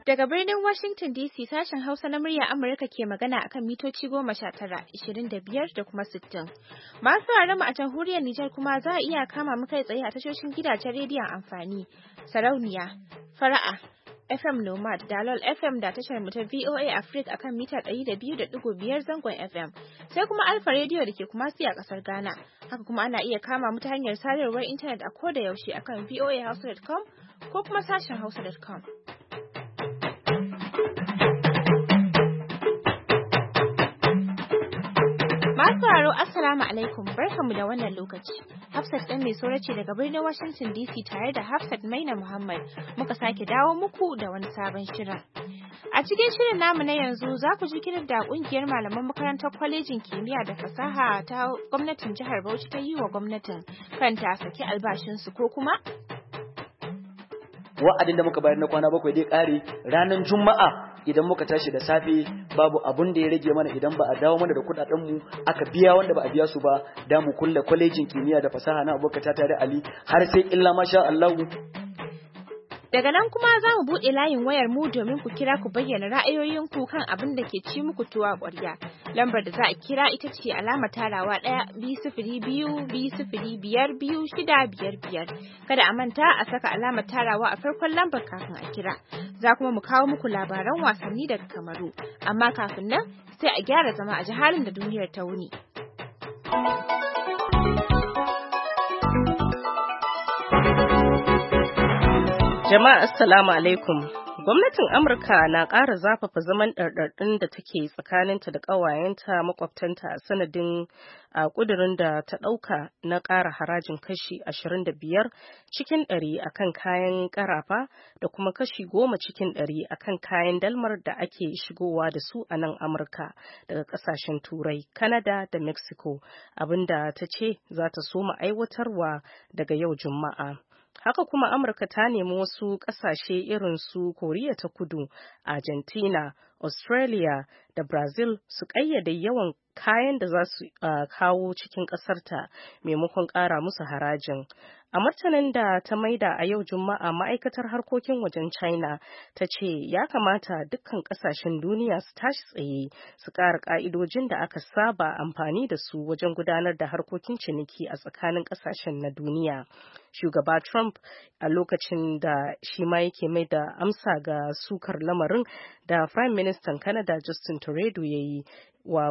Daga birnin Washington DC sashen Hausa na murya Amurka ke magana akan mitoci 19, 25 da kuma 60. Masu sauraron mu a jamhuriyar Nijar kuma za a iya kama mu kai tsaye a tashoshin gidajen rediyon amfani, Sarauniya, Fara'a, FM Nomad, Dalol FM da tashar mu ta VOA Africa akan mita 102.5 zangon FM. Sai kuma Alfa Radio da ke kuma a kasar Ghana. Haka kuma ana iya kama mu ta hanyar sadarwar intanet a koda yaushe akan voahausa.com ko kuma sashen hausa.com. Masu sauraro Assalamu alaikum, barkanmu da wannan lokaci. Hafsat ɗan mai ce daga birnin Washington DC tare da Hafsat Maina Muhammad muka sake dawo muku da wani sabon shirin. A cikin shirin namu na yanzu za ku ji kiran da ƙungiyar malaman makarantar kwalejin kimiyya da fasaha ta gwamnatin jihar Bauchi ta yi wa gwamnatin kan ta saki albashinsu ko kuma wa'adin da muka bayar na kwana 7 dai kare ranar Juma'a. Idan muka tashi da safe babu abun da ya rage mana idan ba a dawo mana da kudaden mu aka biya wanda ba a biya su ba da mu kulle kwalejin kimiyya da fasaha na Abubakar Tata da Ali har sai illa masha Allah. Daga nan kuma za mu buɗe layin wayar mu domin ku kira ku bayyana ra'ayoyinku kan abin da ke ci muku tuwa ƙwarya. Lambar da za a kira ita ce alama tarawa 1-2-0-2-5-2-6-5-5. Kada a manta a saka alamar tarawa a farkon lambar kafin a kira. Za kuma mu kawo muku labaran wasanni daga Kamaru. Amma kafin nan sai a gyara zama a ji halin da duniyar ta wuni. Jama'a assalamu alaikum. Gwamnatin Amurka na ƙara zafafa zaman ɗarɗarɗin da take tsakaninta da ƙawayenta makwabtanta a sanadin ƙudurin da ta ɗauka na ƙara harajin kashi 25 cikin 100 akan kayan ƙarafa da kuma kashi 10 cikin 100 akan kayan dalmar da ake shigowa da su a nan Amurka daga ƙasashen Turai, Canada da Mexico, abinda ta ce za ta soma aiwatarwa daga yau Juma'a. Haka kuma Amurka ta nemi wasu ƙasashe irin su Koriya ta Kudu, Argentina, Australia da Brazil su ƙayyade yawan kayan da za su kawo cikin ƙasarta maimakon ƙara musu harajin. A martanin da ta maida a yau Juma'a, ma'aikatar harkokin wajen China ta ce ya kamata dukkan ƙasashen duniya su tashi tsaye su ƙara ƙa'idojin da aka saba amfani da su wajen gudanar da harkokin ciniki a tsakanin ƙasashen na duniya. Shugaba Trump a lokacin da shi ma yake mai da amsa ga sukar lamarin da Prime Minister Canada Justin Trudeau ya yi wa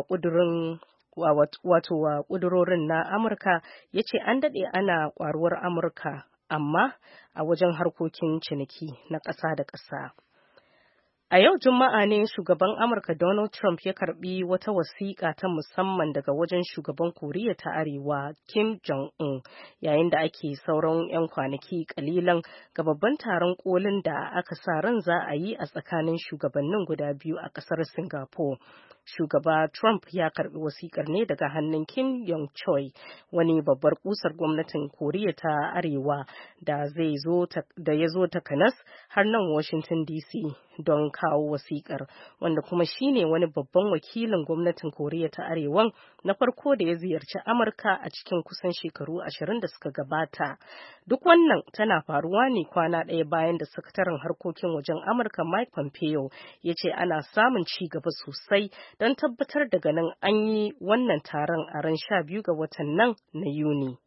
ƙudurorin na Amurka, ya ce an daɗe ana ƙwaruwar Amurka amma a wajen harkokin ciniki na ƙasa da ƙasa. A yau Juma'a ne shugaban Amurka Donald Trump ya karbi wata wasiƙa ta musamman daga wajen shugaban Koriya ta Arewa Kim Jong-un yayin da ake sauran 'yan kwanaki kalilan ga babban taron kolin da aka sa ran za a yi a tsakanin shugabannin guda biyu a ƙasar Singapore. Shugaba Trump ya karbi wasiƙar ne daga hannun Kim Yong Chol, wani babbar kusar gwamnatin Koriya ta Arewa da ya zo takanas har nan Washington DC don kawo wasiƙar, wanda kuma shine wani babban wakilin gwamnatin Koriya ta Arewan na farko da ya ziyarci Amurka a cikin kusan shekaru 20 da suka gabata. Duk wannan tana faruwa ne kwana ɗaya bayan da sakataren harkokin wajen Amurka Mike Pompeo ya ce ana samun ci gaba sosai don tabbatar da ganin an yi wannan taron a ran 12 ga watan nan na Yuni.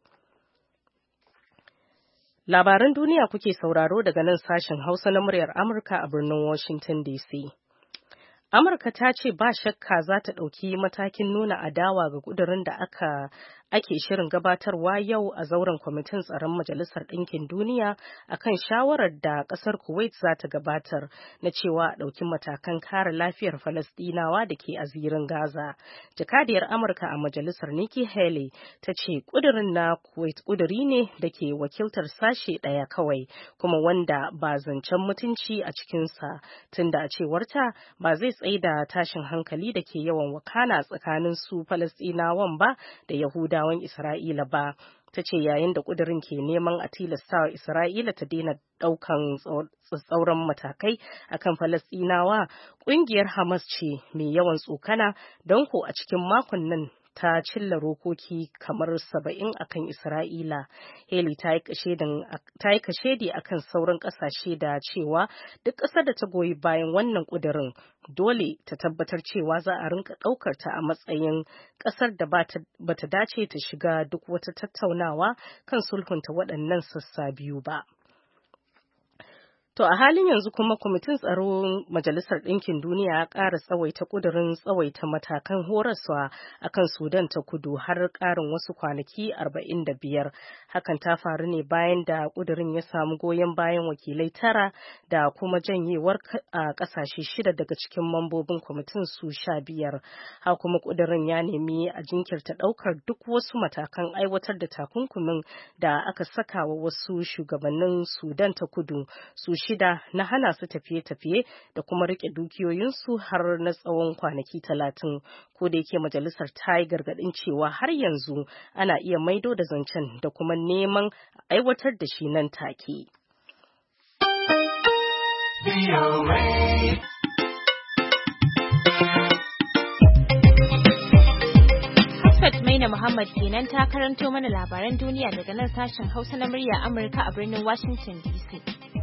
Labaran duniya kuke sauraro daga nan sashen Hausa na muryar Amurka a birnin Washington DC. Amurka ta ce ba shakka za ta ɗauki matakin nuna adawa ga ƙudurin da ake shirin gabatarwa yau a zauren kwamitin tsaron Majalisar Ɗinkin Duniya akan shawarar da ƙasar Kuwait za ta gabatar na cewa a ɗauki matakan kare lafiyar Falasɗinawa da ke a zirin Gaza. Jakadiyar Amurka a Majalisar Nikki Haley ta ce ƙudurin na Kuwait ƙuduri ne da ke wakiltar sashe ɗaya kawai, kuma wanda ba zancen mutunci a cikinsa, tunda a cewarta ba zai tsaida tashin hankali da ke yawan wakana tsakanin su Falasɗinawan ba da Yahudawan Isra'ila ba. Ta ce yayin da ƙudurin ke neman a tilastawa Isra'ila ta daina ɗaukan tsatsauran matakai akan Falasɗinawa, ƙungiyar Hamas ce mai yawan tsokana don ko a cikin makon nan ta cilla rokoki kamar 70 akan Isra'ila. Haley ta yi kashedi akan sauran kasashe da cewa duk ƙasar da ta goyi bayan wannan ƙudurin dole ta tabbatar cewa za a rinka ɗaukar ta a matsayin ƙasar da bata dace ta shiga duk wata tattaunawa kan sulhunta waɗannan sassa biyu ba. To a halin yanzu kuma kwamitin tsaron Majalisar Ɗinkin Duniya ya ƙara tsawaita ƙudurin tsawaita matakan horaswa a kan Sudan ta kudu har ƙarin wasu kwanaki 45. Hakan ta faru ne bayan da ƙudurin ya samu goyon bayan wakilai 9 da kuma janyewar a ƙasashe 6 daga cikin mambobin kwamitin su 15. Ha kuma ƙudurin ya nemi a jinkirta ɗaukar duk wasu matakan aiwatar da takunkumin da aka saka wa wasu shugabannin Sudan ta kudu su 6 na hana su tafiye-tafiye da kuma rike dukiyoyinsu har na tsawon kwanaki 30. Ko da yake majalisar ta yi gargaɗin cewa har yanzu ana iya maido da zancen da kuma neman aiwatar da shi nan take. Maina Muhammad kenan ta karanto mana labaran duniya daga nan sashen Hausa na murya Amurka a birnin Washington DC.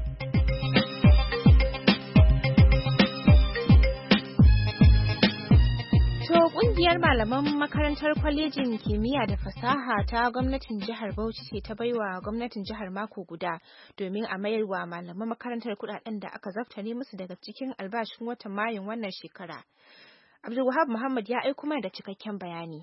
Ƙungiyar malaman makarantar kwalejin kimiyya da fasaha ta gwamnatin jihar Bauchi ce ta baiwa gwamnatin jihar mako guda domin a mayarwa malaman makarantar kudaden da aka zaftare musu daga cikin albashin watan Mayun wannan shekara. Abdulwahab Muhammad ya aiko mana da cikakken bayani.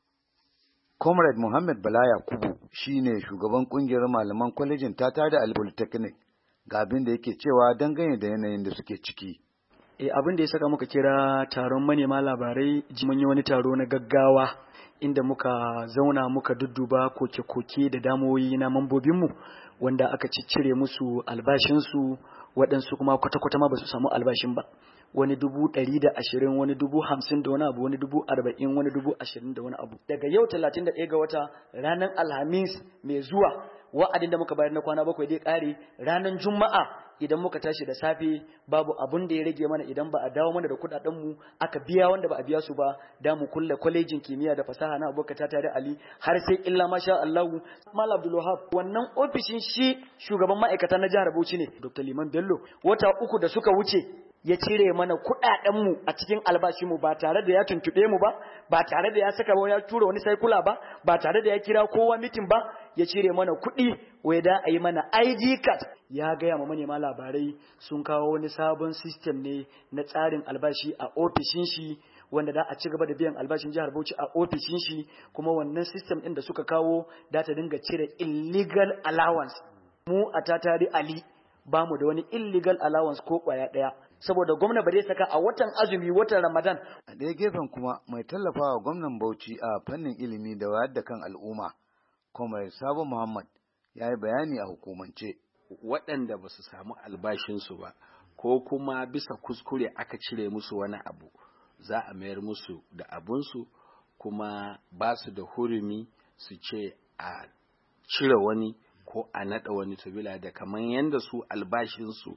Comrade Muhammad Bala Yakubu shine shugaban kungiyar malaman kwalejin ta tada Polytechnic ga abin da yake cewa dangane da yanayin da suke ciki. Abin da ya saka muka kira taron manema labarai mun yi wani taro na gaggawa inda muka zauna muka dudduba koke-koke da damoyi na mambobinmu wanda aka ciccire musu albashinsu waɗansu kuma kwata-kwata ma ba su samu albashin ba. Wani 120, wani 50 da wani abu, wani 40, wani 20 da wani abu. Daga yau 31 ga wata ranar Alhamis mai zuwa wa'adin da muka bayar na kwana 7 dai ƙare ranar Juma'a idan muka tashi da safe babu abun da ya rage mana idan ba a dawo mana da kuɗaɗenmu aka biya wanda ba a biya su ba da mu kulle kwalejin kimiyya da fasaha na Abubakar Tatare Ali har sai illa masha Allah. Malam Abdul Wahab wannan ofishin shi shugaban ma'aikata na jihar Bauchi ne Dr. Liman Bello wata 3 da suka wuce ya cire mana kuɗaɗenmu a cikin albashinmu ba tare da ya tuntuɓe mu ba tare da ya saka ba ya tura wani saikula ba tare da ya kira kowa mitin ba ya cire mana kuɗi wai da a yi mana ID card. Ya gaya ma manema labarai sun kawo wani sabon system ne na tsarin albashi a ofishin shi wanda da a ci gaba da biyan albashin jihar Bauchi a ofishin shi kuma wannan system ɗin da suka kawo da ta dinga cire illegal allowance. Mu a Tatare Ali ba mu da wani illegal allowance ko kwaya ɗaya saboda gwamna ba zai saka a watan azumi watan Ramadan. A ɗaya gefen kuma mai tallafawa gwamnan Bauchi a fannin ilimi da wayar da kan al'umma Comrade Sabo Muhammad ya yi bayani a hukumance. Waɗanda ba su samu albashinsu ba ko kuma bisa kuskure aka cire musu wani abu za a mayar musu da abunsu kuma ba su da hurumi su ce a cire wani ko a naɗa wani sabila da kamar yadda su albashinsu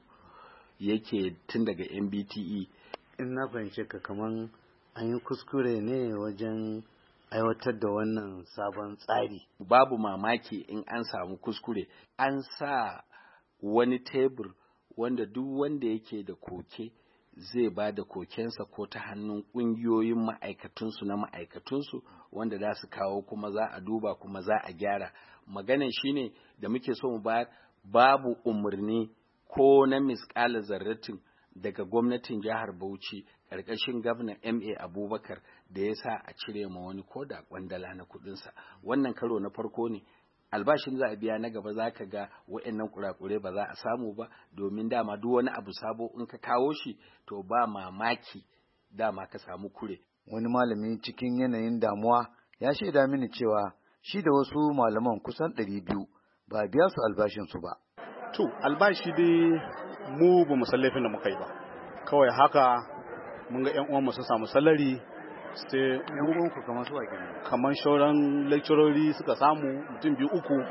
yake tun daga MBTE. In na fahimce ka kamar an yi kuskure ne wajen aiwatar da wannan sabon tsari. Babu mamaki in an samu kuskure. An sa wani tebur wanda duk wanda yake da koke zai ba da kokensa ko ta hannun ƙungiyoyin ma'aikatunsu na ma'aikatunsu wanda za su kawo kuma za a duba kuma za a gyara. Maganan shine da muke so mu bayar babu umarni ko na misƙala zarratin daga gwamnatin jihar Bauchi ƙarƙashin gwamnan MA Abubakar da ya sa a cire ma wani ko da kwandala na kuɗinsa. Wannan karo na farko ne. Albashin za a biya na gaba za ka ga wa'annan kurakure ba za a samu ba domin dama duk wani abu sabo in ka kawo shi to ba mamaki dama ka samu kure. Wani malami cikin yanayin damuwa ya shaida mini cewa shi da wasu malaman kusan 200 ba biya su albashinsu ba. To albashi dai mu ba mu san laifin da muka yi ba. Kawai haka mun ga ƴan uwanmu sun samu salari sai yan uwanku kamar su kenan kamar shauran lecturori suka samu mutum 2-3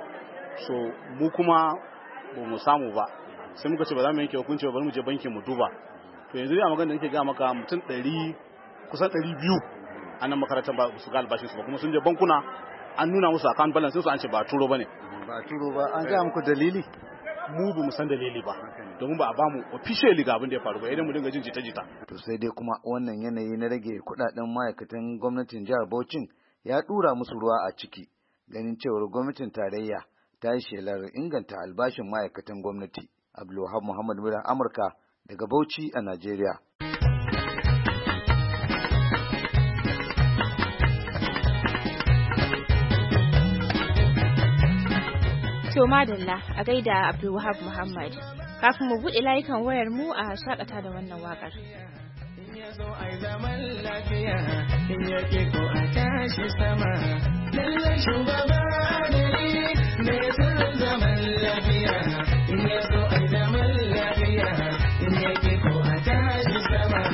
so mu kuma ba mu samu ba sai muka ce ba za mu yanke hukunci ba bari mu je bankin mu duba to yanzu a magana da nake ga maka mutum 100 kusan 200 a nan makarantar ba su ga albashin su ba, kuma sun je bankuna an nuna musu account balance su an ce ba turo bane. Ba turo ba, an ga muku dalili? Mu ba mu san dalili ba, domin ba a bamu officially ga abin da ya faru ba, idan mu dinga jin jita-jita. To sai dai kuma wannan yanayi na rage kudaden ma'aikatan gwamnatin jihar Bauchi ya dura musu ruwa a ciki, ganin cewar gwamnatin tarayya ta yi shelar inganta albashin ma'aikatan gwamnati. Abdulwahab Muhammad Mura, Amurka, daga Bauchi a Najeriya. To madalla a gaida Abdulwahab Muhammad. Kafin mu buɗe layukan wayar mu a shakata da wannan waƙar. So ai zaman lafiya in yake ko a tashi sama lallai shugaba adali ne sirrin zaman lafiya in ya so ai zaman lafiya in yake ko a tashi sama.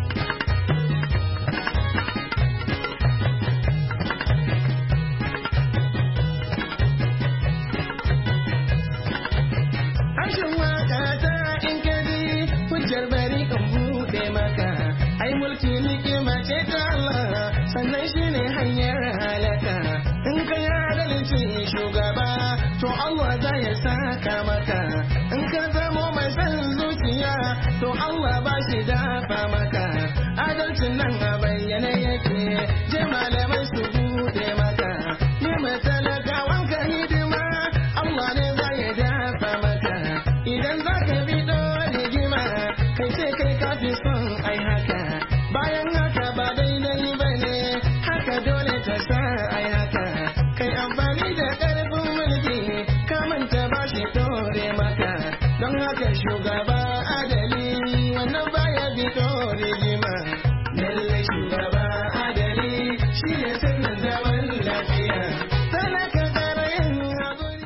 Harshen waka ta in kaji hujjar bari in buɗe maka. Ai mulki nikima ce ta Allah sannan shi ne hanyar halaka in ka yi adalci shugaba to Allah za ya saka maka in ka zamo mai san zuciya to Allah ba shi dafa maka adalcin nan a bayyane yake je malamai su bude maka ne mai talakawan ka hidima Allah ne za ya dafa maka idan za ka bi dole gima kai ce kai kafi son ai haka bayan haka ba daidai ba ne haka dole ta sa ai haka kai amfani da ƙarfin mulki ka manta ba shi dore maka don haka shugaba adali wannan baya bi dore jima lalle shugaba adali shi ne sirrin zaman lafiya talaka karayin haƙuri.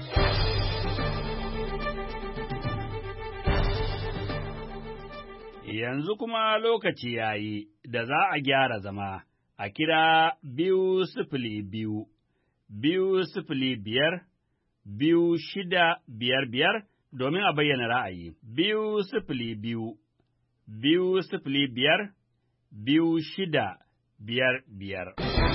Yanzu kuma lokaci ya yi da za a gyara zama a kira 202, 205, 2655 domin a bayyana ra'ayi. 202, 205, 2655.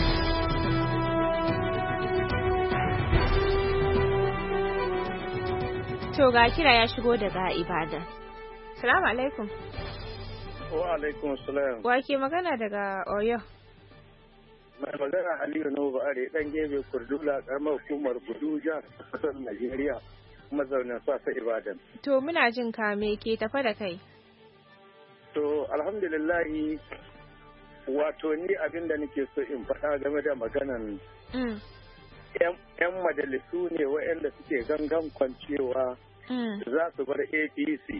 To ga kira ya shigo daga Ibadan. Salamu alaikum. Wa alaikum salam. Wa ke magana daga Oyo? Mai magana Aliyu Nuhu Ba'are dan gebe Kurdula karamar hukumar Buduja kasar Najeriya mazaunin sasa Ibadan. To muna jin ka me ke tafa da kai? To alhamdulillahi wato ni abin da nake so in faɗa game da maganan yan majalisu ne waɗanda suke gangan kwancewa za su bar APC.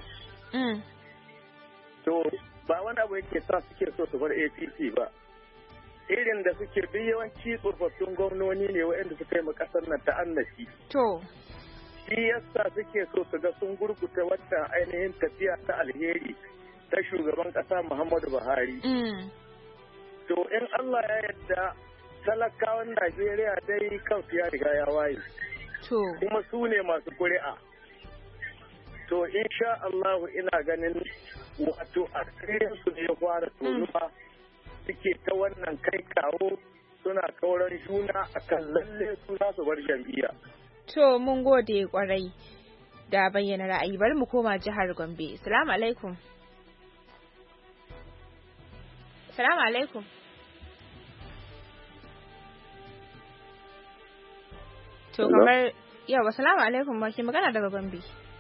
To ba wani abu yake sa suke so su bar APC ba. Irin da suke duk yawanci tsofaffin gwamnoni ne waɗanda suka yi ma ƙasar nan ta'annaci. To. Shi yasa suke so su ga sun gurguta wata ainihin tafiya ta alheri ta shugaban ƙasa Muhammadu Buhari. To in Allah ya yarda talakawan Najeriya dai kansu ya riga ya waye. To. Kuma su ne masu kuri'a. To insha Allah ina ganin wato asirinsu ne ya fara tonuwa suke ta wannan kai kawo suna kauran juna akan lalle su za su bar jam'iyya. To mun gode kwarai da bayyana ra'ayi, bari mu koma jihar Gombe. Assalamu alaikum. Assalamu alaikum. To kamar yawa assalamu alaikum, ba ke magana daga Gombe.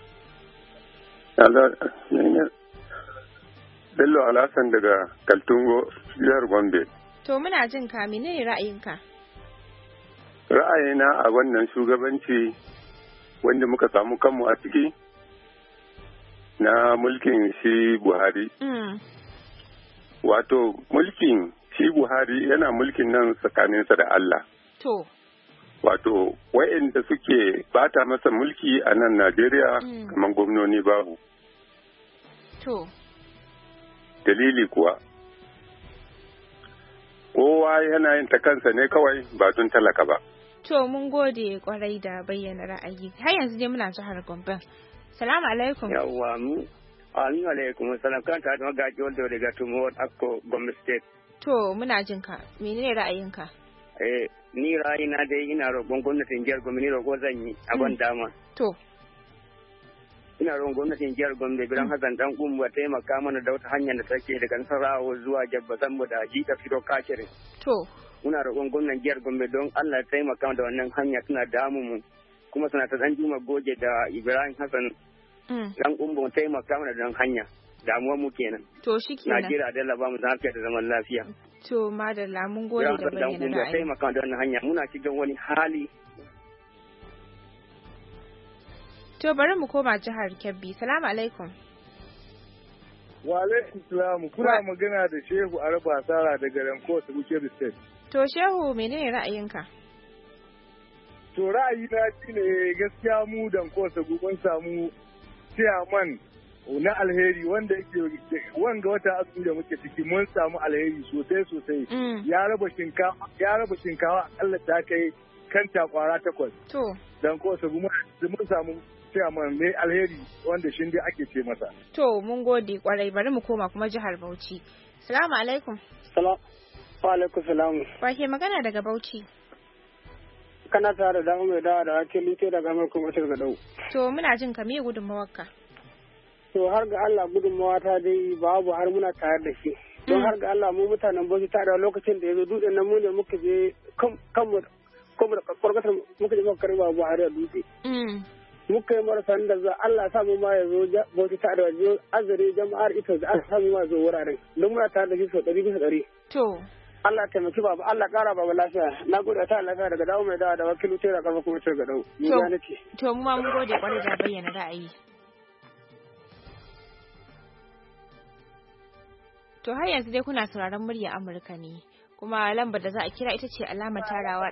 Bello Alhassan daga Kaltungo, jihar Gombe. To muna jin ka, menene ra'ayinka? Ra'ayina a wannan shugabanci wanda muka samu kanmu a ciki na mulkin shi Buhari. Wato mulkin shi Buhari yana mulkin nan tsakaninsa da Allah. To. Wato wa'inda suke bata masa mulki a nan Najeriya kamar gwamnoni babu. To. Dalili kuwa, kowa yana yin ta kansa ne kawai ba don talaka ba. To mun gode kwarai da bayyana ra'ayi. Har yanzu dai muna jihar Gombe. Salamu alaikum. Yawwa mu. Amin alaikum. Salam kan ta da magaji wanda daga Tumo Akko Gombe State. To muna jin ka. Menene ra'ayinka? Ni ra'ayina dai ina roƙon gwamnatin jihar Gombe, ni roƙo zan yi a ban dama. To. Ina roƙon gwamnatin jihar Gombe Biran Hassan dan Kumba taimaka mana da wata hanyar da take daga Nasarawa zuwa Jabba Sambo da Jika Fito Kakirin. To. Muna roƙon gwamnatin jihar Gombe don Allah ya taimaka da wannan hanya, suna damu mu kuma suna ta dan Juma Goje da Ibrahim Hassan dan Kumba taimaka mana da hanya. Damuwar mu kenan. To shikenan. Najeriya da Allah ba mu lafiya da zaman lafiya. To madalla mun gode da bayyana ra'ayi. Taimaka da wannan hanya, muna cikin wani hali. To bari mu koma jihar Kebbi. Salamu alaikum. Wa alaikum salam. Kuna magana da Shehu Arba Sara daga Ranko ta Kebbi State. To Shehu menene ra'ayinka? To ra'ayi na shine gaskiya mu Danko ta mun samu chairman na alheri wanda yake wanga wata azumi da muke ciki mun samu alheri sosai. Ya raba shinkawa akalla ta kai kanta kwara 8. To Danko ta mun samu chairman mai alheri wanda shi dai ake ce masa. To mun gode kwarai, bari mu koma kuma jihar Bauchi. Assalamu alaikum. Wa alaikum salam. Wa ke magana daga Bauchi? Kana tare da mai da ake lute daga mai kuma daga dau. To muna jin ka me gudunmawarka? To har ga Allah gudunmawa ta dai babu har muna tare da shi. Don har ga Allah mu mutanen Bauchi tare da lokacin da yazo dutsen nan mu ne muka je kanmu da kwarkatar muka je muka karba Buhari a dutse. Muka yi marasa da za Allah samu ma ya zo Bauchi tare da wajen azare jama'ar ita da Allah samu ma zo wuraren. Don muna tare da shi sau 100%. To Allah taimaki baba, Allah kara baba lafiya. Na gode ta lafiya daga dawo mai dawa da wakilu tera kafa kuma ce ga dawo. To mu ma mun gode kwarai da bayyana ra'ayi. To har yanzu dai kuna sauraron murya Amurka ne. Kuma lambar da za a kira ita ce alamar tarawa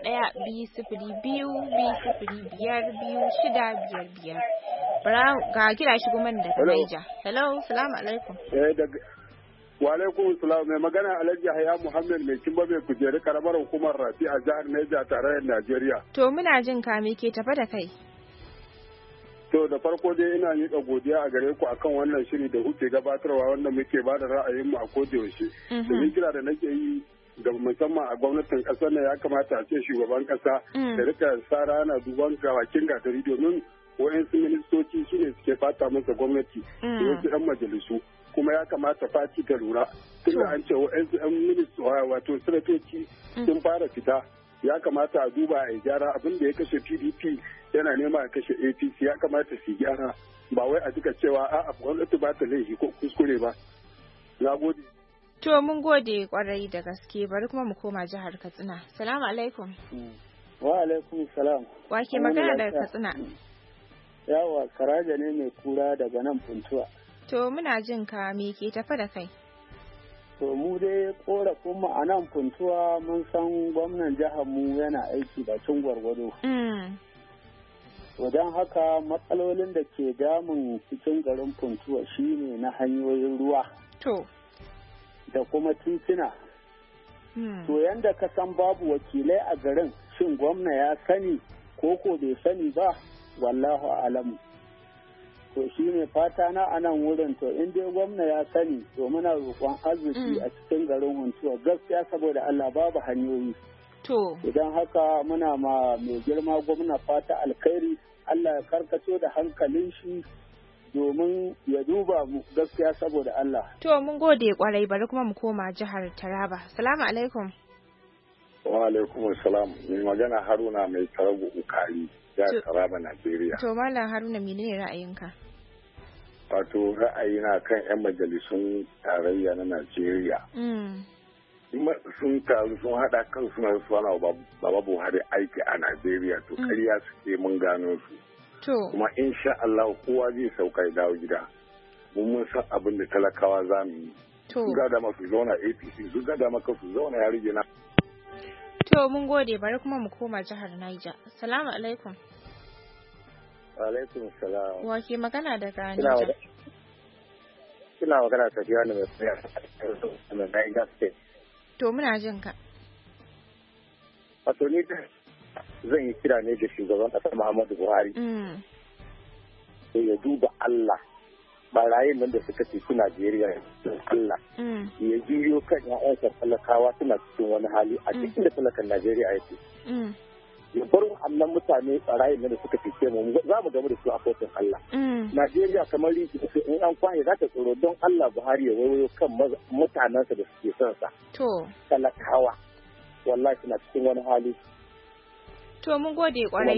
1-2-0-2-5-2-6-5-5. Bara ga kira shigo mana daga Niger. Hello, salamu alaikum. Wa alaikum salam, mai magana Alhaji Yahaya Muhammad mai kimba mai kujeri karamar hukumar Rafi a jihar Niger tarayyar Najeriya. To muna jin ka me ke tafa da kai? To da farko dai ina miƙa godiya a gare ku akan wannan shiri da kuke gabatarwa wanda muke ba da ra'ayinmu a koda yaushe. Domin kira da nake yi ga musamman a gwamnatin ƙasar nan ya kamata a ce shugaban ƙasa da rika sara ana duban gawakin gatari domin wa'yansu ministoci su ne suke fata masa gwamnati da wasu 'yan majalisu. Kuma ya kamata fati ta lura tunda an ce wa'yansu 'yan ministoci wato sanatoci sun fara fita. Ya kamata a duba a gyara abin da ya kashe PDP yana nema a kashe APC, ya kamata su gyara ba wai a duka cewa a gwamnati ba ta laifi ko kuskure ba. Na gode. To mun gode kwarai da gaske, bari kuma mu koma jihar Katsina. Salamu alaikum. Wa alaikum salam. Wa ke magana daga Katsina? Yawa Karaja ne mai kura daga nan Funtuwa. To muna jin ka me ke tafa da kai? To mu dai korafin mu a nan Funtuwa mun san gwamnan jihar mu yana aiki da cin gwargwado. To don haka matsalolin da ke damun cikin garin Funtuwa shine na hanyoyin ruwa. To. Da kuma tituna. To yanda ka san babu wakilai a garin, shin gwamna ya sani ko bai sani ba, wallahu alamu. To shi ne fata na a nan wurin, to in dai gwamna ya sani to muna roƙon arziki a cikin garin Huntuwa gaskiya saboda Allah babu hanyoyi. To. Idan haka muna ma mai girma gwamna fata alkhairi, Allah ya karkato da hankalin shi domin ya duba mu gaskiya saboda Allah. To mun gode kwarai, bari kuma mu koma jihar Taraba. Salamu alaikum. Wa alaikum salam. Mai magana Haruna mai Tarago Ukari, jihar Taraba, Najeriya. To Malam Haruna menene ra'ayinka? Wato ra'ayina kan 'yan majalisun tarayya na Najeriya. Sun taru sun haɗa kan suna suwana Baba Buhari aiki a Najeriya, to ƙarya suke mun gano su. Kuma insha Allah kowa zai sauka ya dawo gida. Mun san abin da talakawa za mu yi. Sun gada masu zauna APC, sun gada maka su zauna ya rige na. To mun gode, bari kuma mu koma jihar Niger. Salamu alaikum. Wa alaikum salam. Wa ke magana daga Niger? Kina magana tafiya ne mai tsaya a Niger State. To muna jin ka. Wato ni zan yi kira ne da shugaban ƙasar Muhammadu Buhari. Sai ya duba Allah barayin nan da suka tafi Najeriya don Allah ya juyo kan ƴaƴansa talakawa suna cikin wani hali a cikin da talakan Najeriya yake. Ya bar annan mutane barayin nan da suka tafi mu za mu gamu da su a kotun Allah. Najeriya kamar in an kwaye za ta tsoro don Allah Buhari ya wayo kan mutanensa da suke son sa. Talakawa wallahi suna cikin wani hali. To mun gode kwarai.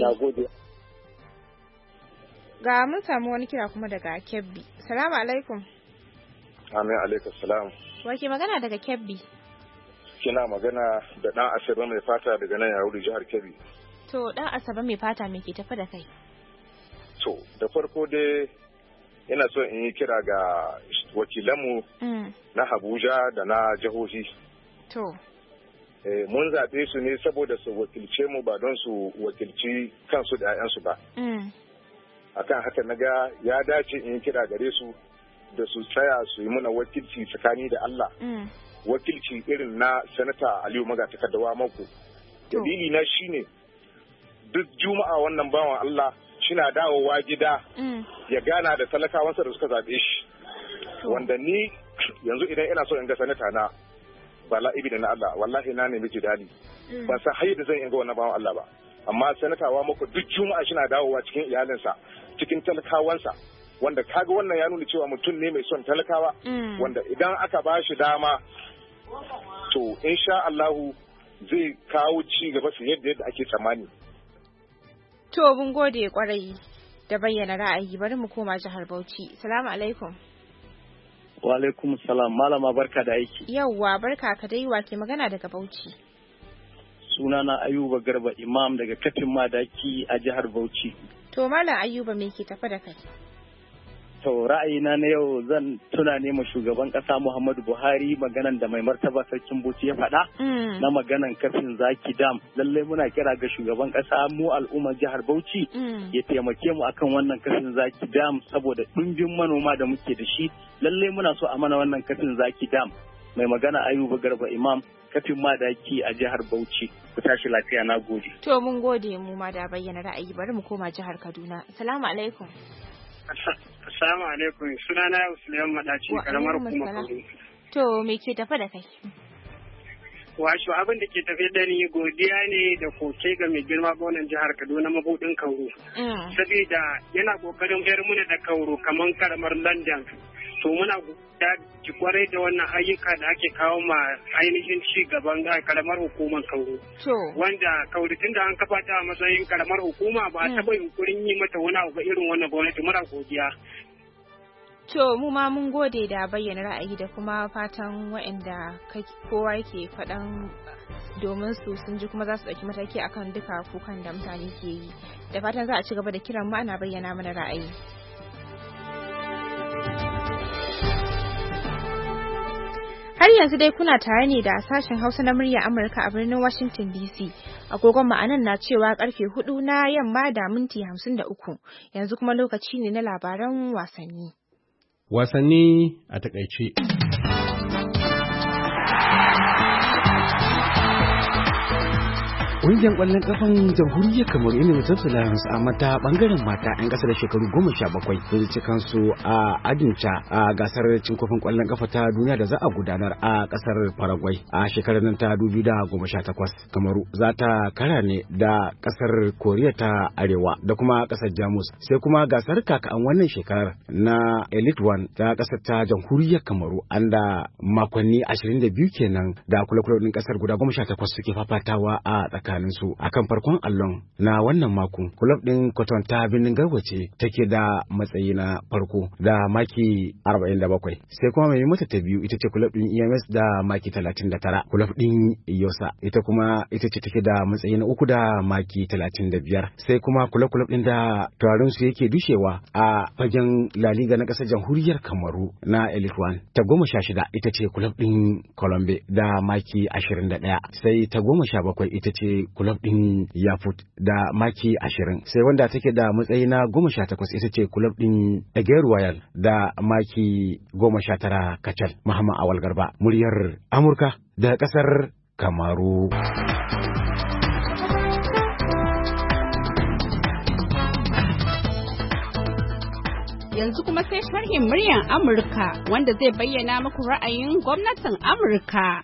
Ga mun samu wani kira kuma daga Kebbi. Salamu alaikum. Amin alaikum salam. Wake magana daga Kebbi? Kina magana da ɗan Asabe mai fata daga nan Yauri jihar Kebbi. To ɗan Asabe mai fata me ke tafi da kai? To da farko dai ina so in yi kira ga wakilanmu na Abuja da na jihohi. To. Mun zaɓe su ne saboda su wakilce mu ba don su wakilci kansu da 'ya'yansu ba. Akan haka na ga ya dace in kira gare su da su tsaya su yi muna wakilci tsakani da Allah. Wakilci irin na Sanata Aliyu Magatakardawa Mako. Dalili na shine duk juma'a wannan bawan Allah shina dawowa gida ya gana da talakawansa da suka zaɓe shi. Wanda ni yanzu idan ina so in ga sanata na bala ibi da na Allah wallahi na nemi jidali. Ban san hayyar da zan in ga wannan bawan Allah ba. Amma sanatawa Mako duk juma'a shina dawowa cikin iyalinsa cikin talakawansa wanda kaga wannan ya nuna cewa mutum ne mai son talakawa wanda idan aka ba shi dama to insha Allahu zai kawo ci gaba su yadda ake tsammani. To mun gode kwarai da bayyana ra'ayi bari mu koma jihar Bauchi. Assalamu alaikum. Wa alaikum salam malama barka da aiki. Yawwa barka ka dai wake magana daga Bauchi. Sunana Ayuba Garba Imam daga Kafin Madaki a jihar Bauchi. To Malam Ayuba me ke tafi da kai? To ra'ayina na yau zan tuna ne ma shugaban kasa Muhammadu Buhari maganan da mai martaba sarkin Bauchi ya faɗa na maganan kafin Zaki Dam. Lallai muna kira ga shugaban kasa mu al'ummar jihar Bauchi ya taimake mu akan wannan kafin Zaki Dam saboda ɗumbin manoma da muke da shi. Lallai muna so a mana wannan kafin Zaki Dam. Mai magana Ayuba Garba Imam Kafin Madaki a jihar Bauchi. Ku tashi lafiya, na gode. To mun gode mu ma da bayyana ra'ayi bari mu koma jihar Kaduna. Assalamu alaikum. Assalamu alaikum. Sunana Usman Madaci karamar kuma Kaduna. To me ke tafi da kai? Washo abin da ke tafi da ni godiya ne da koke ga mai girma gwamnan jihar Kaduna mabudin Kauru. Saboda yana kokarin bayar muna da Kauru kaman karamar London. To muna da kwarai da wannan ayyuka da ake kawo ma ainihin ci gaban karamar hukumar Kauru. Wanda Kauru tun da an kafa ta a matsayin karamar hukuma ba a taɓa yunkurin yi mata wani abu irin wannan gwamnati muna godiya. To mu ma mun gode da bayyana ra'ayi da kuma fatan waɗanda kowa yake faɗan domin su sun ji kuma za su ɗauki mataki akan duka kukan da mutane ke yi. Da fatan za a ci gaba da kiran mu ana bayyana mana ra'ayi. Har yanzu dai kuna tare ne da sashen Hausa na murya Amurka a birnin Washington DC. Agogon ma'anan na cewa karfe 4 na yamma da minti 53. Yanzu kuma lokaci ne na labaran wasanni. Wasanni a takaice. Ƙungiyar ƙwallon ƙafan jamhuriyar Kamaru inda Mutattu Lions a mata ɓangaren mata 'yan ƙasa da shekaru 17 sun ci kansu a Adinca a gasar cin kofin ƙwallon ƙafa ta duniya da za a gudanar a ƙasar Paraguay a shekarar nan ta 2018. Kamaru za ta kara ne da ƙasar Koriya ta Arewa da kuma ƙasar Jamus, sai kuma gasar kaka'an wannan shekarar na Elite One ta ƙasar ta jamhuriyar Kamaru an da makonni 22 kenan da kula-kula ɗin ƙasar guda 18 suke fafatawa a tsakaninsu a kan farkon allon na wannan mako. Kulab ɗin Cotton ta birnin Garwace take da matsayi na farko da maki 47, sai kuma mai mata ta biyu ita ce kulab ɗin EMS da maki 39. Kulab ɗin Yosa ita kuma ita ce take da matsayi na uku da maki 35, sai kuma kulab ɗin da taurarin su yake dushewa a fagen La Liga na ƙasar jamhuriyar Kamaru na Elite One ta 16 ita ce kulab ɗin Colombe da maki 21, sai ta 17 ita ce kulab ɗin Yafut da maki 20, sai wanda take da matsayi na 18 ita ce kulab ɗin Eger Royal da maki 19 kacal. Muhammad Awal Garba, muryar Amurka da ƙasar Kamaru. Yanzu kuma sai sharhin muryar Amurka wanda zai bayyana muku ra'ayin gwamnatin Amurka.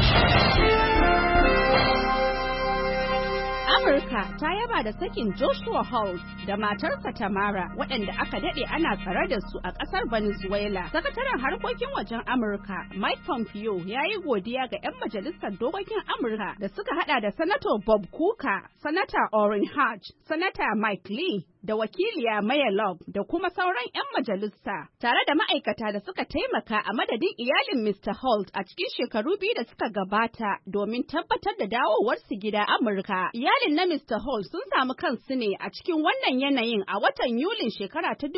Amurka ta yaba da sakin Joshua Holt da matarsa Tamara waɗanda aka daɗe ana tsare da su a ƙasar Venezuela. Sakataren harkokin wajen Amurka Mike Pompeo ya yi godiya ga 'yan majalisar dokokin Amurka da suka hada da Sanator Bob Kuka, Sanata Orrin Hatch, Sanata Mike Lee, da wakiliya Maya Love da kuma sauran 'yan majalisa tare da ma'aikata da suka taimaka a madadin iyalin Mr. Holt a cikin shekaru 2 da suka gabata domin tabbatar da dawowarsu gida Amurka. Iyalin na Mr. Holt sun samu kansu ne a cikin wannan yanayin a watan Yulin shekara ta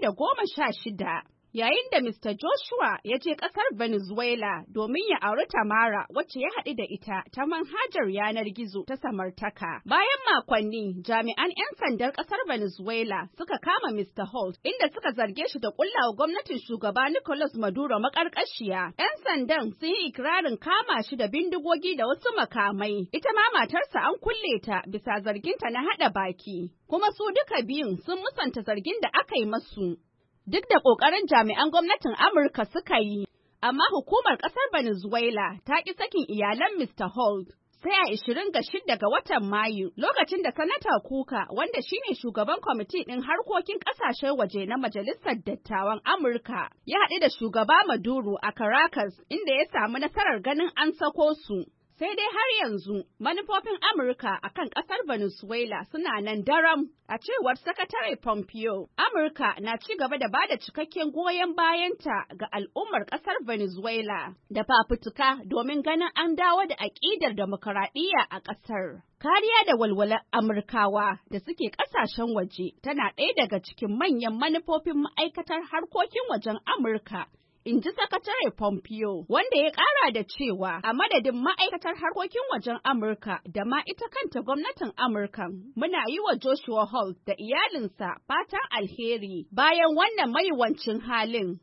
2016. Yayin da Mr. Joshua ya je ƙasar Venezuela domin ya auri Tamara wacce ya haɗu da ita ta manhajar yanar gizo ta samartaka. Bayan makonni, jami'an 'yan sandar ƙasar Venezuela suka kama Mr. Holt inda suka zarge shi da ƙullawa gwamnatin shugaba Nicolas Maduro maƙarƙashiya. 'Yan sandan sun yi ikirarin kama shi da bindigogi da wasu makamai. Ita ma matarsa an kulle ta bisa zarginta na haɗa baki. Kuma su duka biyun sun musanta zargin da aka yi masu. Duk da ƙoƙarin jami'an gwamnatin Amurka suka yi, amma hukumar ƙasar Venezuela ta ƙi sakin iyalan Mr. Holt. Sai a 26 ga watan Mayu, lokacin da Sanata Kuka, wanda shine shugaban kwamiti ɗin harkokin ƙasashen waje na Majalisar Dattawan Amurka, ya haɗu da shugaba Maduro a Caracas, inda ya samu nasarar ganin an sako su. Sai dai har yanzu manufofin Amurka a kan ƙasar Venezuela suna nan daram. A cewar Sakatare Pompeo, Amurka na ci gaba da bada cikakken goyon bayanta ga al'ummar ƙasar Venezuela da fafutuka domin ganin an dawo da aƙidar demokaradiyya a ƙasar. Kariya da walwalar Amurkawa da suke ƙasashen waje tana ɗaya daga cikin manyan manufofin ma'aikatar harkokin wajen Amurka. In ji Sakatare Pompeo, wanda ya ƙara da cewa a madadin ma'aikatar harkokin wajen Amurka da ma ita kanta gwamnatin Amurka, muna yi wa Joshua Holt da iyalinsa fatan alheri bayan wannan maiwancin halin.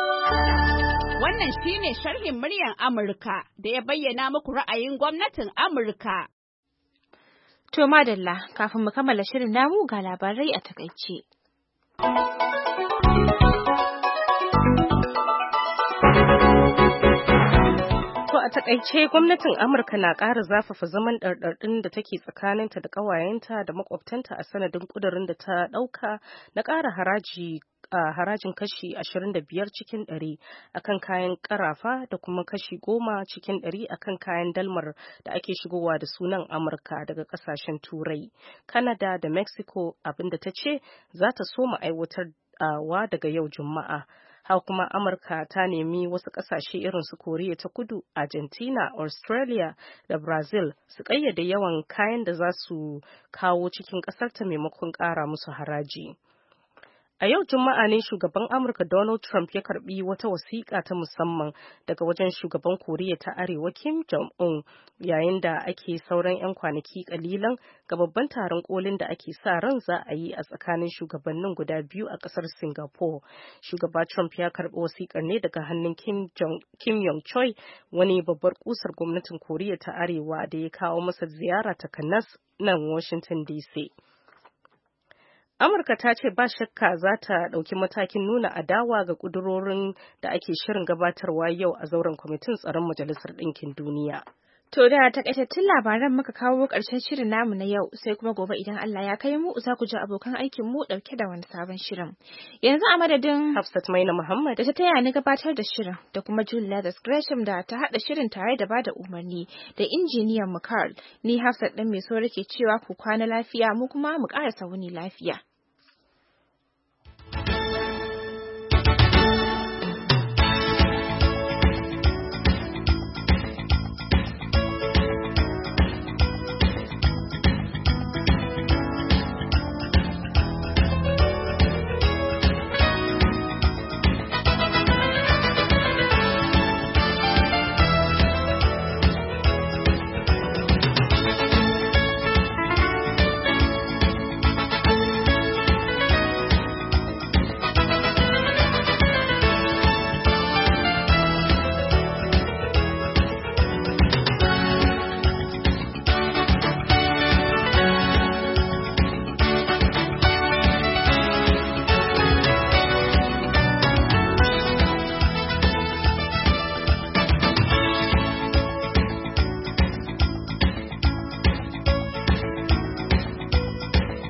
Wannan shine sharhin muryar Amurka da ya bayyana muku ra'ayin gwamnatin Amurka. To madalla, kafin mu kammala shirin namu ga labarai a takaice. To a takaice gwamnatin Amurka na ƙara zafafa zaman ɗarɗarɗin da take tsakaninta da ƙawayenta da makwabtanta a sanadin ƙudurin da ta ɗauka na ƙara harajin kashi 25 cikin 100 akan kayan ƙarafa da kuma kashi 10 cikin 100 akan kayan dalmar da ake shigowa da sunan Amurka daga ƙasashen Turai, Canada da Mexico, abinda ta ce za ta soma aiwatarwa daga yau Juma'a. Haka kuma Amurka ta nemi wasu ƙasashe irin su Koriya ta Kudu, Argentina, Australia da Brazil su ƙayyade yawan kayan da za su kawo cikin ƙasarta maimakon ƙara musu haraji. A yau Juma'a ne shugaban Amurka Donald Trump ya karbi wata wasiƙa ta musamman daga wajen shugaban Koriya ta Arewa Kim Jong-un yayin da ake sauran 'yan kwanaki kalilan ga babban taron kolin da ake sa ran za a yi a tsakanin shugabannin guda biyu a ƙasar Singapore. Shugaba Trump ya karbi wasiƙar ne daga hannun Kim Yong Choi, wani babbar kusar gwamnatin Koriya ta Arewa da ya kawo masa ziyara ta kanas nan Washington DC. Amurka ta ce ba shakka za ta ɗauki matakin nuna adawa ga ƙudurorin da ake shirin gabatarwa yau a zauren kwamitin tsaron Majalisar Ɗinkin Duniya. To da takaitattun labaran muka kawo ƙarshen shirin namu na yau, sai kuma gobe idan Allah ya kai mu za ku ji abokan aikin mu ɗauke da wani sabon shirin. Yanzu a madadin Hafsat Maina Muhammad da ta taya ni gabatar da shirin da kuma Julia Gresham da ta haɗa shirin tare da bada umarni da injiniyan mu Carl, ni Hafsat ɗin mai so rike cewa ku kwana lafiya mu kuma mu ƙara wuni lafiya.